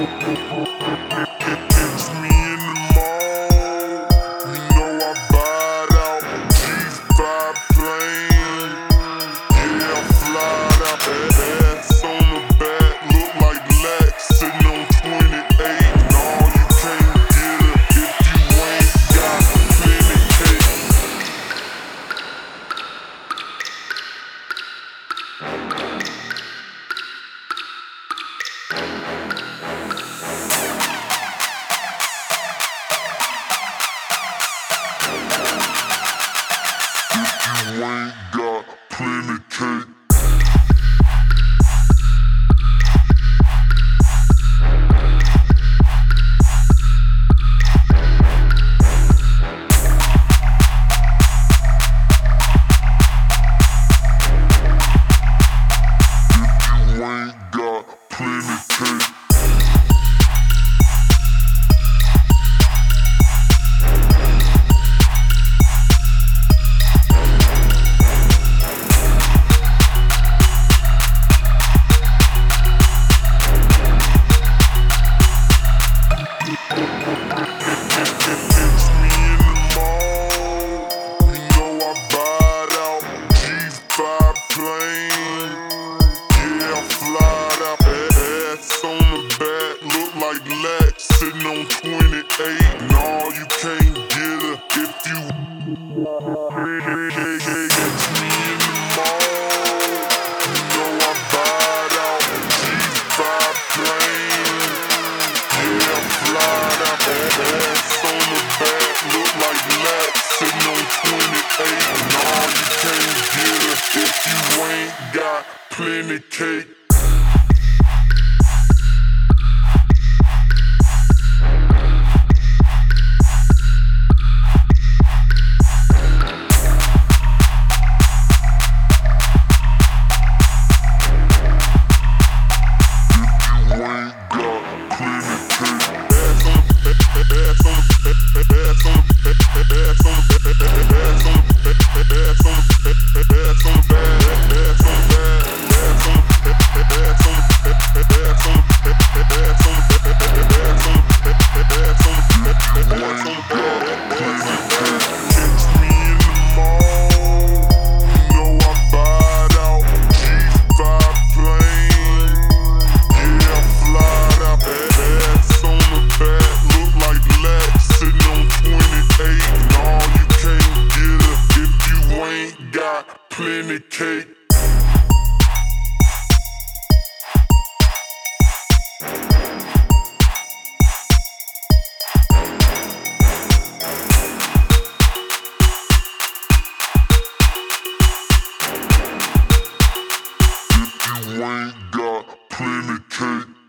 Catch me in the mall, you know I bought out. G5 plane, yeah, I fly out. Ass on the back, look like Lex, sitting on 28. No, you can't get her if you ain't got plenty cake. You ain't got plenty cake. You ain't got plenty cake. Sitting on 28, no, you can't get her if you catch me in the mall. You know I bought out. G5 plane, yeah, I fly out. Ass on the back, look like Lex, sitting on 28. No, you can't get her if you ain't got plenty cake. Plenty cake. You ain't got